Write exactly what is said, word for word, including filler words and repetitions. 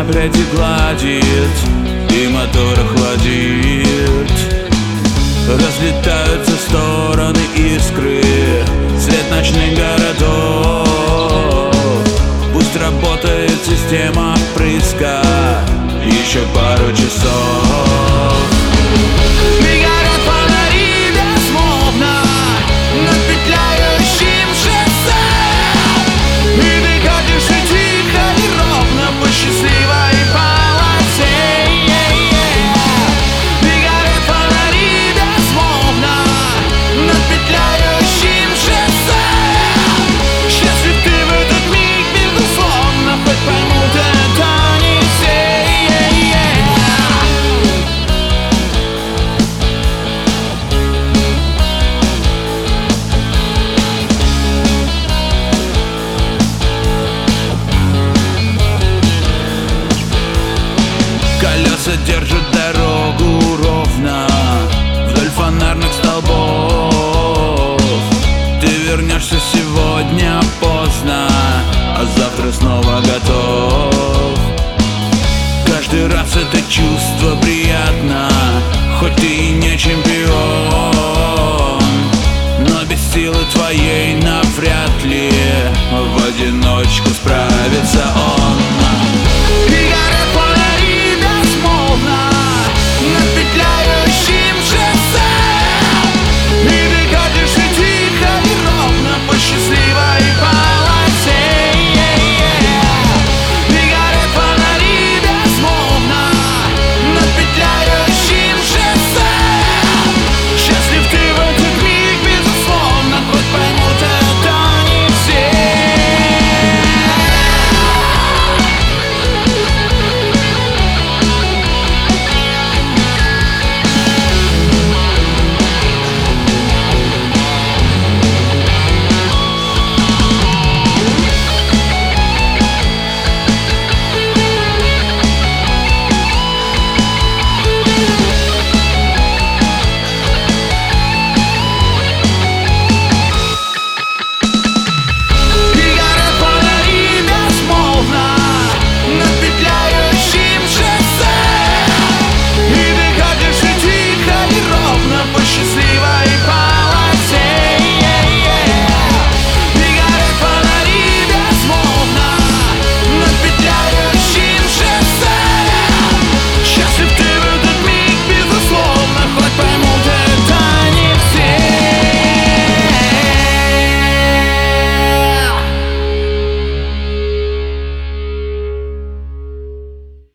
пряди гладит и мотор охладит. Разлетаются в стороны искры, свет ночных городов. Пусть работает система впрыска еще пару часов. И горят фонари безмолвно над петляющим шоссе, и ты катишься тихо и ровно по счастливой полосе. И горят фонари безмолвно над петляющим шоссе. Счастлив ты в этот миг, безусловно, хоть поймут это не все. Колеса держат дорогу ровно вдоль фонарных столбов. Ты вернешься сегодня поздно, а завтра снова готов. Каждый раз это чувство приятно, хоть ты и не чемпион, но без силы твоей навряд ли в одиночку справится он.